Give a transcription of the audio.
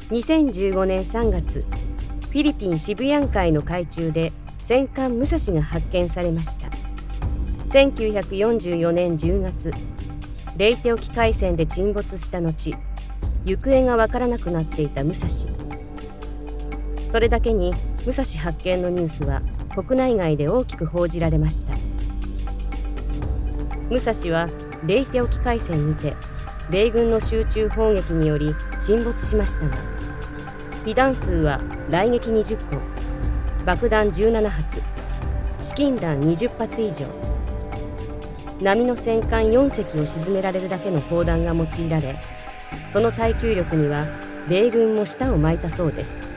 2015年3月、フィリピン渋谷海の海中で戦艦武蔵が発見されました。1944年10月、レイテ沖海戦で沈没した後、行方がわからなくなっていた武蔵。それだけに武蔵発見のニュースは国内外で大きく報じられました。武蔵はレイテ沖海戦にて米軍の集中砲撃により沈没しましたが、被弾数は雷撃20本、爆弾17発、試金弾20発以上、波の戦艦4隻を沈められるだけの砲弾が用いられ、その耐久力には米軍も舌を巻いたそうです。